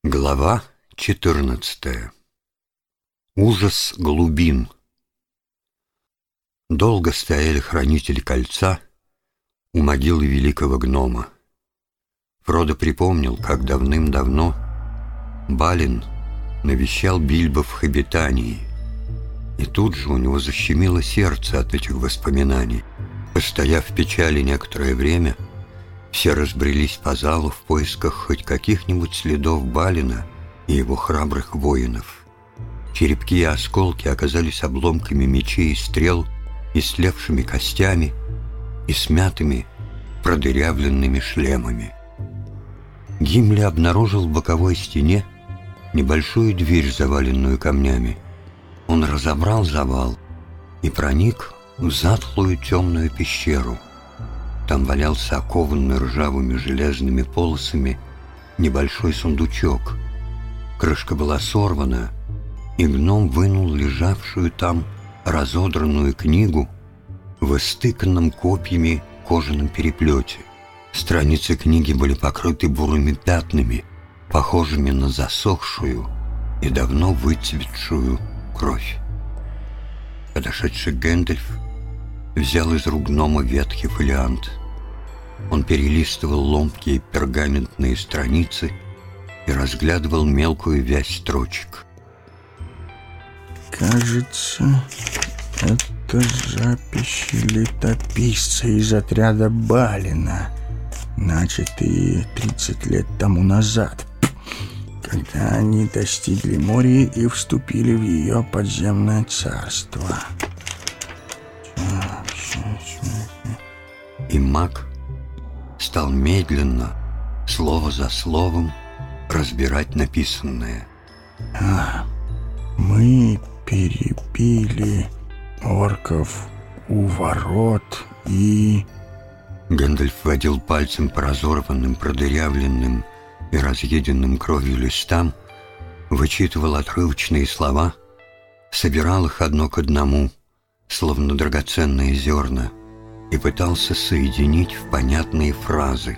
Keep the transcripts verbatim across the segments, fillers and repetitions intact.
Глава четырнадцатая. Ужас глубин. Долго стояли хранители кольца у могилы великого гнома. Фродо припомнил, как давным-давно Балин навещал Бильбо в Хоббитании, и тут же у него защемило сердце от этих воспоминаний. Постояв в печали некоторое время, все разбрелись по залу в поисках хоть каких-нибудь следов Балина и его храбрых воинов. Черепки и осколки оказались обломками мечей и стрел, истлевшими костями и смятыми, продырявленными шлемами. Гимли обнаружил в боковой стене небольшую дверь, заваленную камнями. Он разобрал завал и проник в затхлую темную пещеру. Там валялся окованный ржавыми железными полосами небольшой сундучок. Крышка была сорвана, и гном вынул лежавшую там разодранную книгу в истыканном копьями кожаном переплете. Страницы книги были покрыты бурыми пятнами, похожими на засохшую и давно выцветшую кровь. Подошедший Гэндальф взял из рук гнома ветхий фолиант. Он перелистывал ломкие пергаментные страницы и разглядывал мелкую вязь строчек. «Кажется, это записи летописца из отряда Балина, начатые тридцать лет тому назад, когда они достигли Мории и вступили в ее подземное царство». И маг стал медленно, слово за словом, разбирать написанное. А, мы перебили орков у ворот и... Гэндальф водил пальцем по разорванным, продырявленным и разъеденным кровью листам, вычитывал отрывочные слова, собирал их одно к одному, словно драгоценные зерна, и пытался соединить в понятные фразы.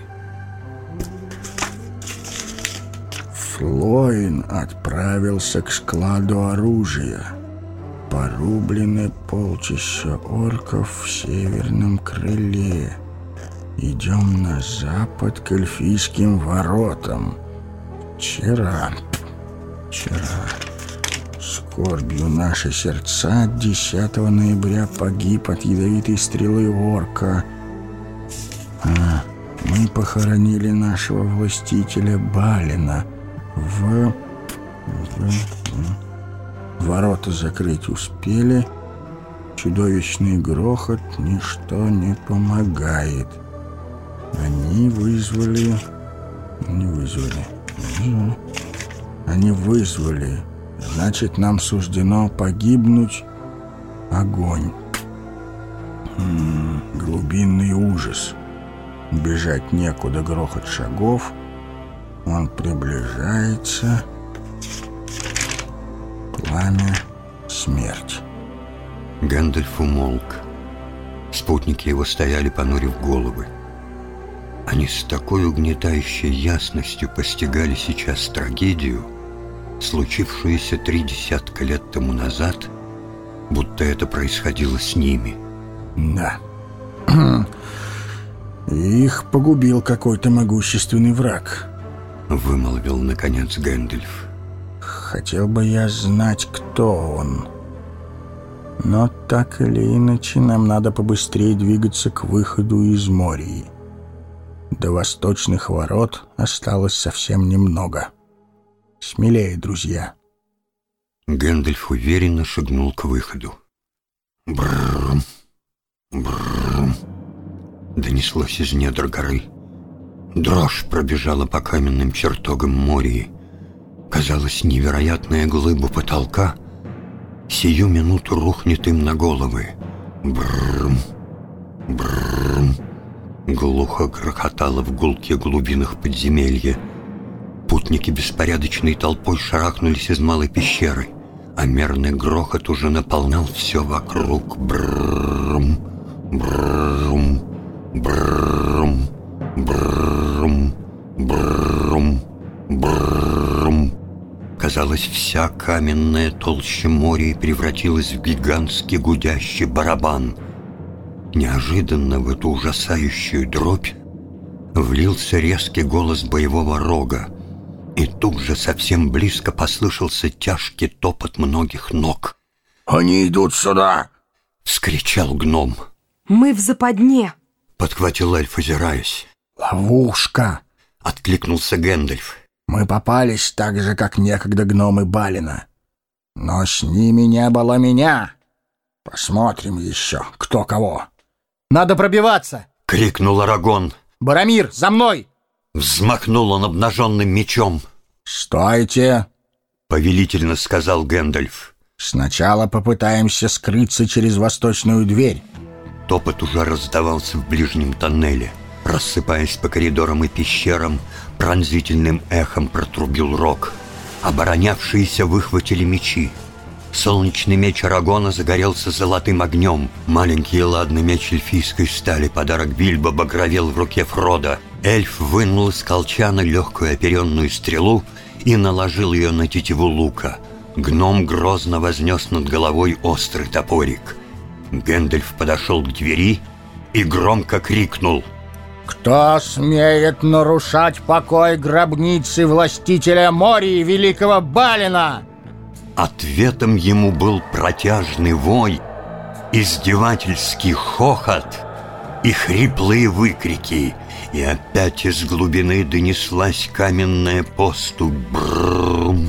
Флоин отправился к складу оружия. Порублены полчища орков в северном крыле. Идем на запад к эльфийским воротам. Вчера, вчера, скорбью наши сердца, десятого ноября погиб от ядовитой стрелы орка. А мы похоронили нашего властителя Балина. В... в... в... Ворота закрыть успели. Чудовищный грохот, ничто не помогает. Они вызвали... Не вызвали. вызвали. Они вызвали. Значит, нам суждено погибнуть. Огонь. М-м, глубинный ужас. Бежать некуда, грохот шагов. Он приближается. Пламя, смерть. Гэндальф умолк. Спутники его стояли, понурив головы. Они с такой угнетающей ясностью постигали сейчас трагедию, случившуюся три десятка лет тому назад, будто это происходило с ними. Да. Их погубил какой-то могущественный враг, вымолвил наконец Гэндальф. Хотел бы я знать, кто он. Но так или иначе нам надо побыстрее двигаться к выходу из Мории. До восточных ворот осталось совсем немного. Смелее, друзья. Гэндальф уверенно шагнул к выходу. Брррм, брррм, донеслось из недр горы. Дрожь пробежала по каменным чертогам Мории. Казалось, невероятная глыба потолка сию минуту рухнет им на головы. Брррм, брррм, глухо грохотало в гулких глубинах подземелья. Путники беспорядочной толпой шарахнулись из малой пещеры, а мерный грохот уже наполнял все вокруг. Брррм, брррм, брррм, брррм, брррм, брррм. Казалось, вся каменная толща моря превратилась в гигантский гудящий барабан. Неожиданно в эту ужасающую дробь влился резкий голос боевого рога, и тут же совсем близко послышался тяжкий топот многих ног. «Они идут сюда!» — вскричал гном. «Мы в западне!» — подхватил эльф, озираясь. «Ловушка!» — откликнулся Гэндальф. «Мы попались так же, как некогда гномы Балина. Но с ними не было меня. Посмотрим еще, кто кого». «Надо пробиваться!» — крикнул Арагон. «Боромир, за мной!» Взмахнул он обнаженным мечом. «Стойте!» — повелительно сказал Гэндальф. «Сначала попытаемся скрыться через восточную дверь». Топот уже раздавался в ближнем тоннеле. Рассыпаясь по коридорам и пещерам, пронзительным эхом протрубил рог. Оборонявшиеся выхватили мечи. Солнечный меч Арагона загорелся золотым огнем. Маленький и ладный меч эльфийской стали, подарок Бильбо, багровел в руке Фродо. Эльф вынул из колчана легкую оперенную стрелу и наложил ее на тетиву лука. Гном грозно вознес над головой острый топорик. Гэндальф подошел к двери и громко крикнул: «Кто смеет нарушать покой гробницы властителя Мории великого Балина?» Ответом ему был протяжный вой, издевательский хохот и хриплые выкрики. И опять из глубины донеслась каменная поступь. Брррм,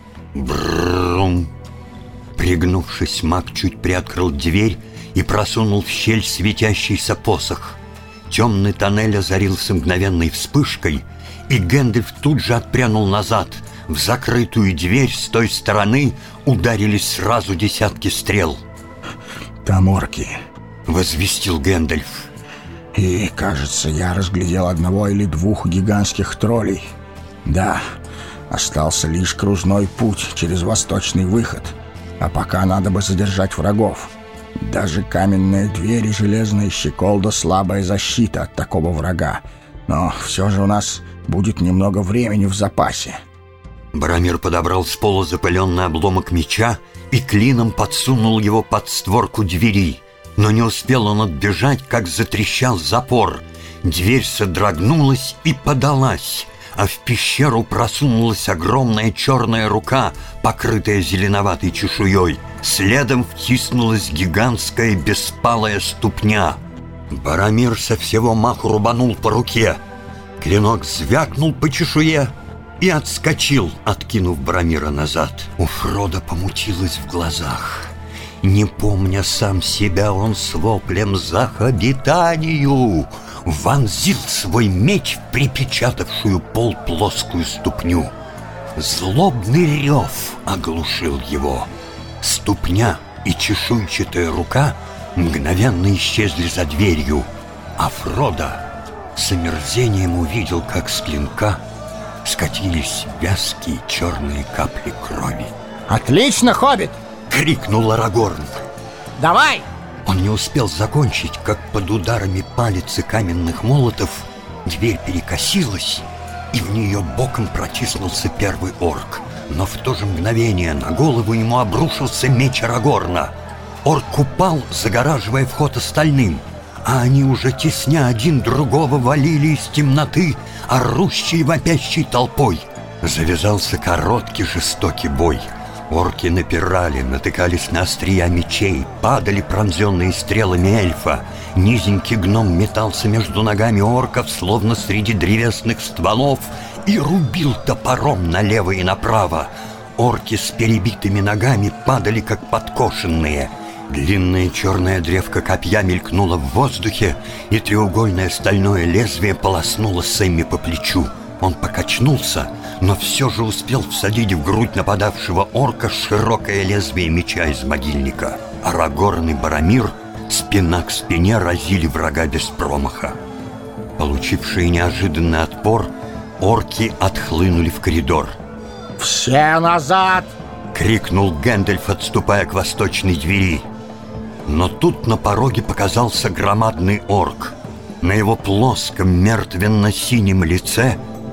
брррм. Пригнувшись, маг чуть приоткрыл дверь и просунул в щель светящийся посох. Темный тоннель озарился мгновенной вспышкой, и Гэндальф тут же отпрянул назад. В закрытую дверь с той стороны ударились сразу десятки стрел. «Там орки», — возвестил Гэндальф. «И, кажется, я разглядел одного или двух гигантских троллей. Да, остался лишь кружной путь через восточный выход, а пока надо бы задержать врагов. Даже каменная дверь и железная щеколда — слабая защита от такого врага. Но все же у нас будет немного времени в запасе». Боромир подобрал с пола запыленный обломок меча и клином подсунул его под створку двери. Но не успел он отбежать, как затрещал запор. Дверь содрогнулась и подалась, а в пещеру просунулась огромная черная рука, покрытая зеленоватой чешуей. Следом втиснулась гигантская беспалая ступня. Боромир со всего маху рубанул по руке. Клинок звякнул по чешуе и отскочил, откинув Боромира назад. У Фродо помутилось в глазах. Не помня сам себя, он с воплем «За обитанию!» вонзил свой меч в припечатавшую пол плоскую ступню. Злобный рев оглушил его. Ступня и чешуйчатая рука мгновенно исчезли за дверью, а Фродо с омерзением увидел, как с клинка скатились вязкие черные капли крови. «Отлично, хоббит!» — крикнул Арагорн. «Давай!» Он не успел закончить, как под ударами палицы каменных молотов дверь перекосилась, и в нее боком протиснулся первый орк. Но в то же мгновение на голову ему обрушился меч Арагорна. Орк упал, загораживая вход остальным, а они уже тесня один другого валили из темноты орущей вопящей толпой. Завязался короткий жестокий бой. Орки напирали, натыкались на острия мечей, падали пронзенные стрелами эльфа. Низенький гном метался между ногами орков, словно среди древесных стволов, и рубил топором налево и направо. Орки с перебитыми ногами падали, как подкошенные. Длинная черная древко копья мелькнула в воздухе, и треугольное стальное лезвие полоснуло Сэмми по плечу. Он покачнулся, но все же успел всадить в грудь нападавшего орка широкое лезвие меча из могильника. Арагорн и Боромир спина к спине разили врага без промаха. Получившие неожиданный отпор, орки отхлынули в коридор. «Все назад!» — крикнул Гэндальф, отступая к восточной двери. Но тут на пороге показался громадный орк. На его плоском мертвенно-синем лице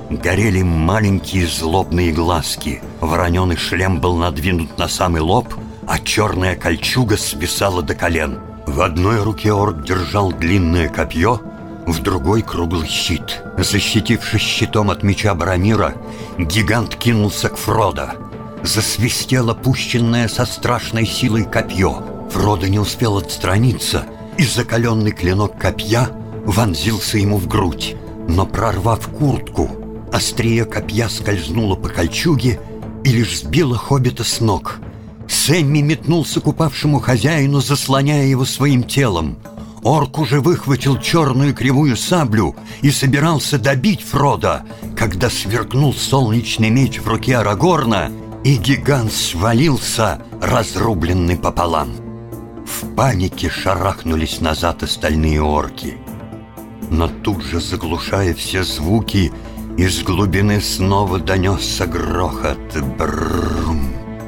горели маленькие злобные глазки. Вороненый шлем был надвинут на самый лоб, а черная кольчуга свисала до колен. В одной руке орк держал длинное копье, в другой круглый щит. Защитившись щитом от меча Барамира, гигант кинулся к Фродо. Засвистело пущенное со страшной силой копье. Фродо не успел отстраниться, и закаленный клинок копья вонзился ему в грудь. Но, прорвав куртку, острие копья скользнуло по кольчуге и лишь сбило хоббита с ног. Сэмми метнулся к упавшему хозяину, заслоняя его своим телом. Орк уже выхватил черную кривую саблю и собирался добить Фродо, когда сверкнул солнечный меч в руке Арагорна, и гигант свалился, разрубленный пополам. В панике шарахнулись назад остальные орки. Но тут же, заглушая все звуки, из глубины снова донесся грохот. Брррм,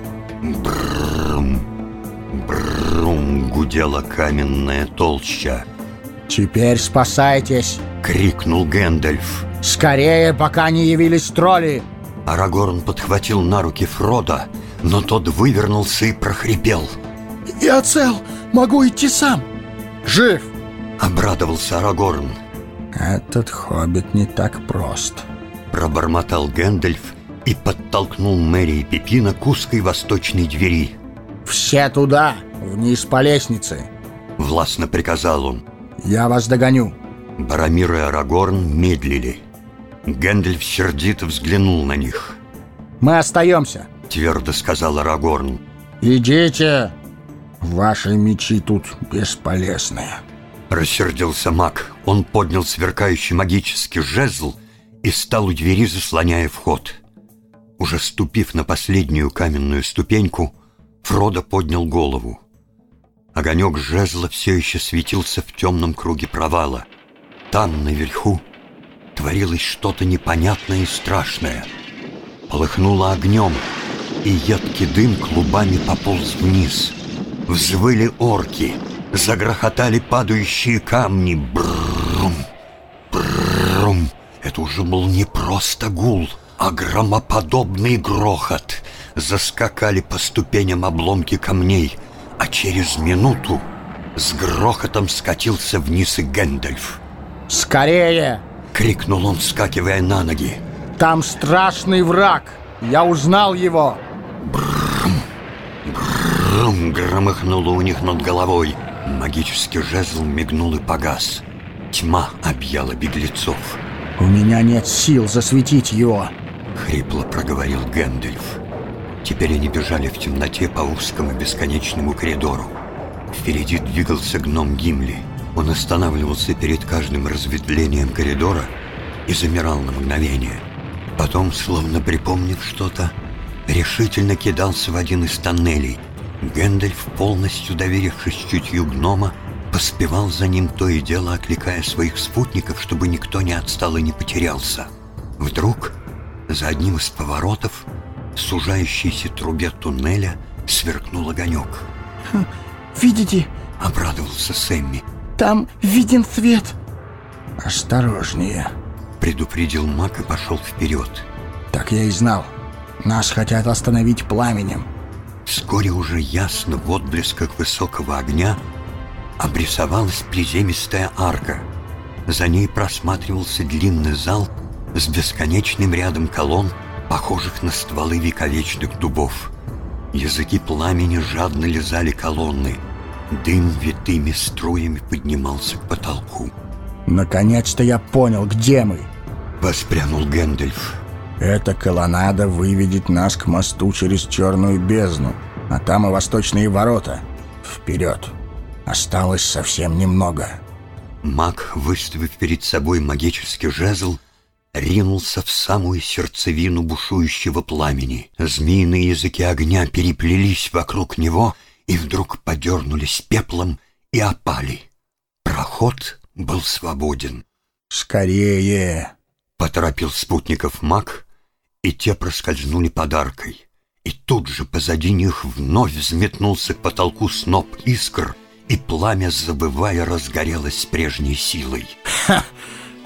брррм, брррм, гудела каменная толща. Теперь спасайтесь! — крикнул Гэндальф. Скорее, пока не явились тролли! Арагорн подхватил на руки Фродо, но тот вывернулся и прохрипел. «Я цел! Могу идти сам!» Жив! — обрадовался Арагорн. «Этот хоббит не так прост», — пробормотал Гэндальф и подтолкнул Мэри и Пипина к узкой восточной двери. Все туда, вниз по лестнице. — властно приказал он. Я вас догоню. Барамир и Арагорн медлили. Гэндальф сердито взглянул на них. Мы остаемся, — твердо сказал Арагорн. Идите. «Ваши мечи тут бесполезны», — рассердился маг. Он поднял сверкающий магический жезл и стал у двери, заслоняя вход. Уже ступив на последнюю каменную ступеньку, Фродо поднял голову. Огонек жезла все еще светился в темном круге провала. Там, наверху, творилось что-то непонятное и страшное. Полыхнуло огнем, и едкий дым клубами пополз вниз. Взвыли орки, загрохотали падающие камни. Брррм, брррм. Это уже был не просто гул, а громоподобный грохот. Заскакали по ступеням обломки камней, а через минуту с грохотом скатился вниз и Гэндальф. «Скорее!» — крикнул он, вскакивая на ноги. «Там страшный враг! Я узнал его!» Брррм, брррм, громыхнуло у них над головой. Магический жезл мигнул и погас. Тьма объяла беглецов. «У меня нет сил засветить его!» — хрипло проговорил Гэндальф. Теперь они бежали в темноте по узкому бесконечному коридору. Впереди двигался гном Гимли. Он останавливался перед каждым разветвлением коридора и замирал на мгновение. Потом, словно припомнив что-то, решительно кидался в один из тоннелей. Гэндальф, полностью доверившись чутью гнома, поспевал за ним, то и дело окликая своих спутников, чтобы никто не отстал и не потерялся. Вдруг за одним из поворотов в сужающейся трубе туннеля сверкнул огонек. «Видите?» — обрадовался Сэмми. «Там виден свет!» «Осторожнее!» — предупредил маг и пошел вперед. «Так я и знал. Нас хотят остановить пламенем». Вскоре уже ясно в отблесках высокого огня обрисовалась приземистая арка. За ней просматривался длинный зал с бесконечным рядом колонн, похожих на стволы вековечных дубов. Языки пламени жадно лизали колонны. Дым витыми струями поднимался к потолку. «Наконец-то я понял, где мы!» — воспрянул Гэндальф. «Эта колоннада выведет нас к мосту через черную бездну, а там и восточные ворота. Вперед! Осталось совсем немного». Маг, выставив перед собой магический жезл, ринулся в самую сердцевину бушующего пламени. Змеиные языки огня переплелись вокруг него и вдруг подернулись пеплом и опали. Проход был свободен. «Скорее!» — поторопил спутников маг, и те проскользнули под аркой. И тут же позади них вновь взметнулся к потолку сноп искр, и пламя, забывая, разгорелось с прежней силой. «Ха!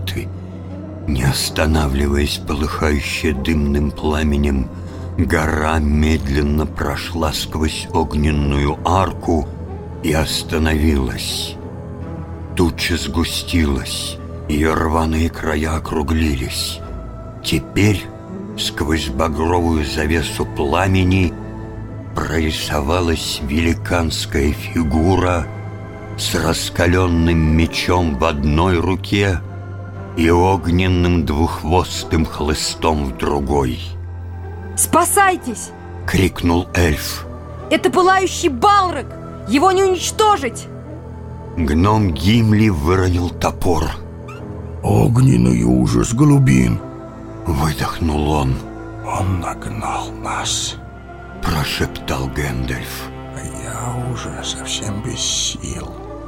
орбиты. Не останавливаясь, полыхающая дымным пламенем, гора медленно прошла сквозь огненную арку и остановилась. Туча сгустилась, ее рваные края округлились. Теперь сквозь багровую завесу пламени прорисовалась великанская фигура с раскаленным мечом в одной руке и огненным двуххвостым хлыстом в другой. Спасайтесь! — крикнул эльф. Это пылающий Балрог! Его не уничтожить! Гном Гимли выронил топор. Огненный ужас глубин. Выдохнул он. Он нагнал нас. Прошептал Гэндальф. А я уже совсем без сил.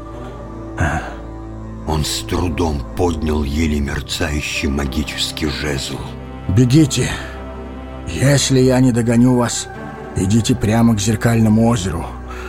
Он с трудом поднял еле мерцающий магический жезл. Бегите. Если я не догоню вас, идите прямо к зеркальному озеру.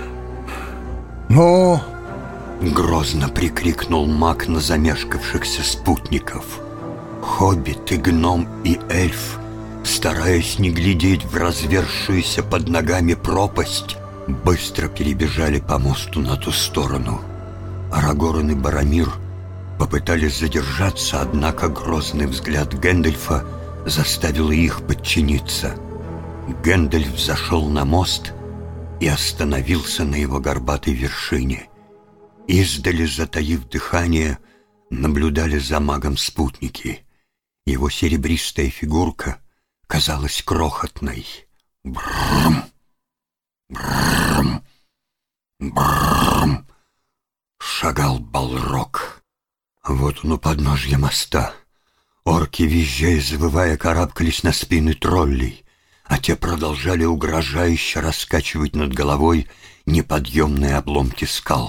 Ну... Грозно прикрикнул маг на замешкавшихся спутников. Хоббит и гном и эльф, стараясь не глядеть в разверзшуюся под ногами пропасть, быстро перебежали по мосту на ту сторону. Арагорн и Боромир попытались задержаться, однако грозный взгляд Гэндальфа заставил их подчиниться. Гэндальф зашел на мост и остановился на его горбатой вершине. Издали, затаив дыхание, наблюдали за магом спутники. Его серебристая фигурка казалась крохотной. Брррм, брррм, брррм. Шагал Балрог. Вот он у подножья моста. Орки, визжая и завывая, карабкались на спины троллей, а те продолжали угрожающе раскачивать над головой неподъемные обломки скал.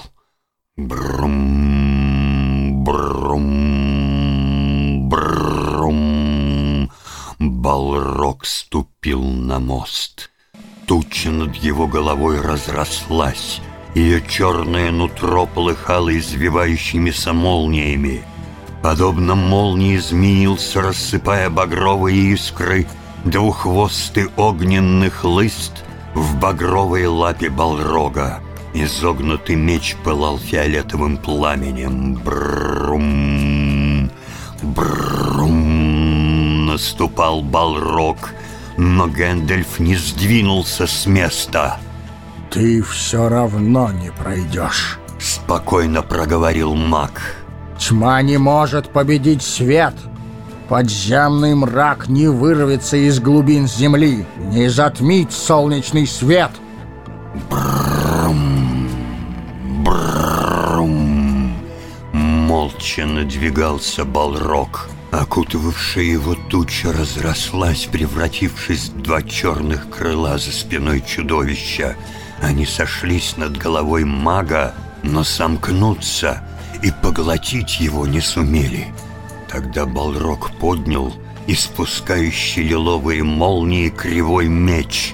Брум, брум, брум. Балрог ступил на мост. Туча над его головой разрослась. Ее черное нутро полыхало извивающимися молниями. Подобно молнии змеился, рассыпая багровые искры, двуххвостый огненный хлыст в багровой лапе Балрога. Изогнутый меч пылал фиолетовым пламенем. Брум, брум. Наступал Балрог, но Гэндальф не сдвинулся с места. «Ты все равно не пройдешь», — спокойно проговорил маг. «Тьма не может победить свет. Подземный мрак не вырвется из глубин земли, не затмить солнечный свет». Брррм, брррм. Молча надвигался Балрог. Окутывавшая его туча разрослась, превратившись в два черных крыла за спиной чудовища. Они сошлись над головой мага, но сомкнуться и поглотить его не сумели. Тогда Балрог поднял испускающий лиловые молнии кривой меч.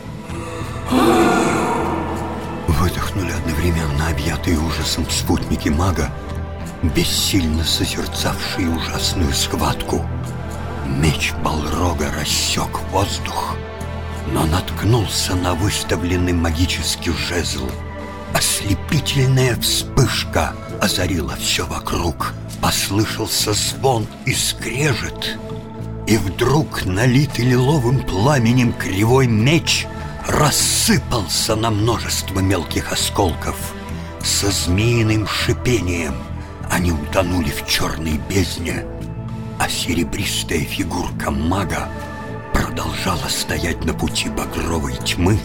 Выдохнули одновременно объятые ужасом спутники мага, бессильно созерцавшие ужасную схватку. Меч Балрога рассек воздух, но наткнулся на выставленный магический жезл. Ослепительная вспышка озарила все вокруг. Послышался звон и скрежет, и вдруг, налитый лиловым пламенем, кривой меч рассыпался на множество мелких осколков. Со змеиным шипением они утонули в черной бездне, а серебристая фигурка мага продолжала стоять на пути багровой тьмы,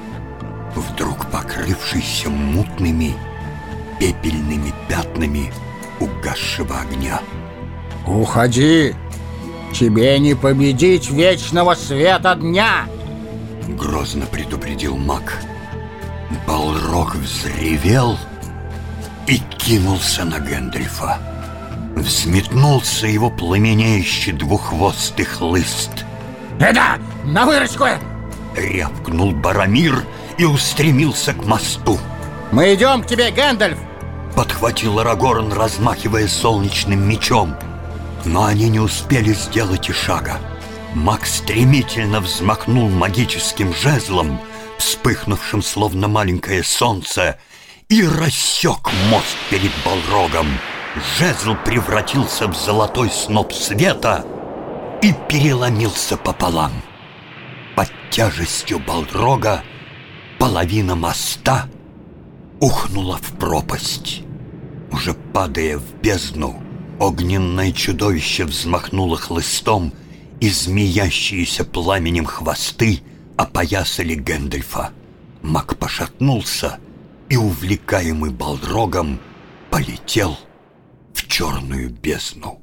вдруг покрывшейся мутными пепельными пятнами угасшего огня. «Уходи! Тебе не победить вечного света дня!» — грозно предупредил маг. Балрог взревел и кинулся на Гэндальфа. Взметнулся его пламенеющий двуххвостый хлыст. «Это на выручку!» — рявкнул Барамир и устремился к мосту. «Мы идем к тебе, Гэндальф!» — подхватил Арагорн, размахивая солнечным мечом. Но они не успели сделать и шага. Маг стремительно взмахнул магическим жезлом, вспыхнувшим словно маленькое солнце, и рассек мост перед Балрогом. Жезл превратился в золотой сноп света и переломился пополам. Под тяжестью Балрога половина моста ухнула в пропасть. Уже падая в бездну, огненное чудовище взмахнуло хлыстом, и змеящиеся пламенем хвосты опоясали Гэндальфа. Маг пошатнулся и, увлекаемый Балрогом, полетел в черную бездну.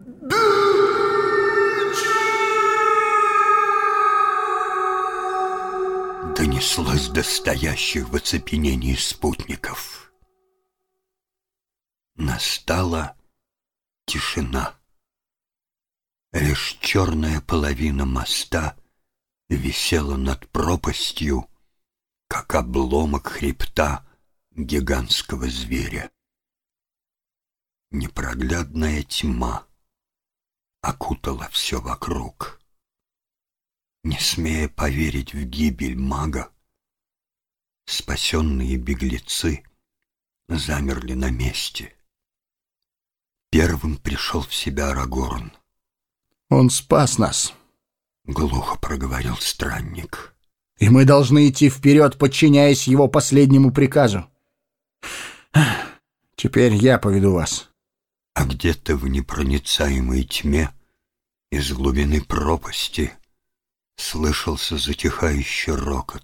Донеслось до стоящих в оцепенении спутников. Настала тишина. Лишь черная половина моста висела над пропастью, как обломок хребта гигантского зверя. Непроглядная тьма окутала все вокруг. Не смея поверить в гибель мага, спасенные беглецы замерли на месте. Первым пришел в себя Арагорн. «Он спас нас», — глухо проговорил странник. и мы должны идти вперед, подчиняясь его последнему приказу. Теперь я поведу вас. А где-то в непроницаемой тьме из глубины пропасти слышался затихающий рокот.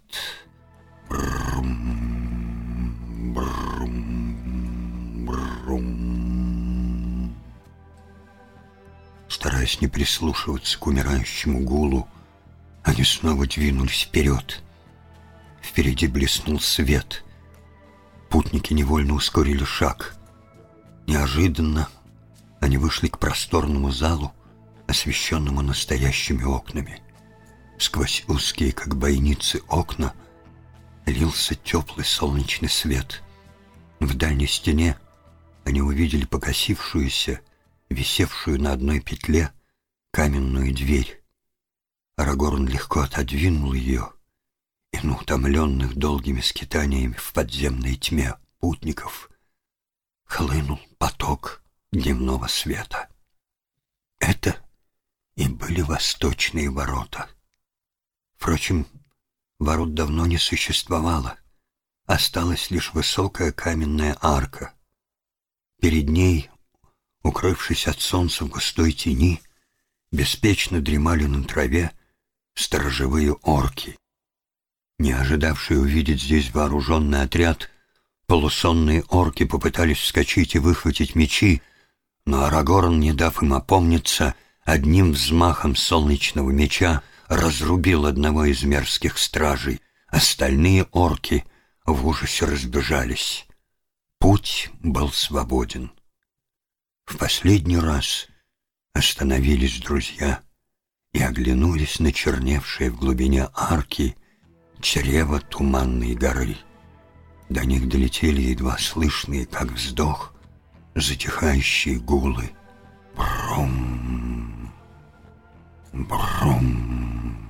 Брум, брум, брум. Стараясь не прислушиваться к умирающему гулу, они снова двинулись вперед. Впереди блеснул свет. Путники невольно ускорили шаг. Неожиданно они вышли к просторному залу, освещенному настоящими окнами. Сквозь узкие, как бойницы, окна лился теплый солнечный свет. В дальней стене они увидели покосившуюся, висевшую на одной петле, каменную дверь. Арагорн легко отодвинул ее, и на утомленных долгими скитаниями в подземной тьме путников хлынул поток дневного света. Это и были восточные ворота. Впрочем, ворот давно не существовало. Осталась лишь высокая каменная арка. Перед ней, укрывшись от солнца в густой тени, беспечно дремали на траве сторожевые орки. Не ожидавшие увидеть здесь вооруженный отряд, полусонные орки попытались вскочить и выхватить мечи, но Арагорн, не дав им опомниться, одним взмахом солнечного меча разрубил одного из мерзких стражей. Остальные орки в ужасе разбежались. Путь был свободен. В последний раз остановились друзья и оглянулись на черневшее в глубине арки чрево Туманной горы. До них долетели едва слышные, как вздох, затихающие гулы. Брум, брум.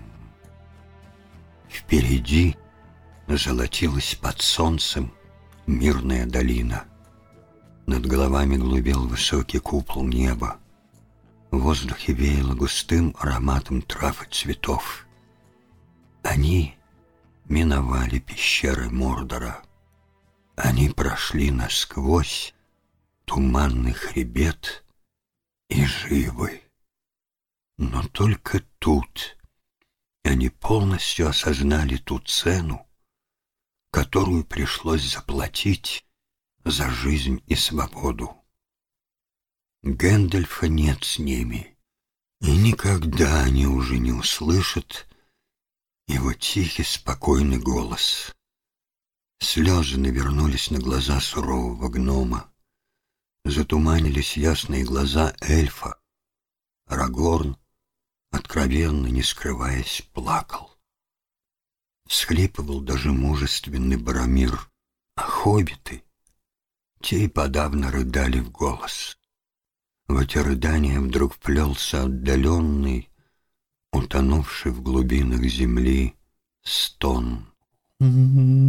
Впереди золотилась под солнцем мирная долина. Над головами глубел высокий купол неба. В воздухе веяло густым ароматом трав и цветов. Они миновали пещеры Мордора. Они прошли насквозь туманный хребет и живы. Но только тут они полностью осознали ту цену, которую пришлось заплатить за жизнь и свободу. Гэндальфа нет с ними, и никогда они уже не услышат его тихий, спокойный голос. Слезы навернулись на глаза сурового гнома. Затуманились ясные глаза эльфа. Арагорн, откровенно не скрываясь, плакал. Всхлипывал даже мужественный Боромир, а хоббиты, те и подавно рыдали в голос. В эти рыдания вдруг вплелся отдаленный, утонувший в глубинах земли стон.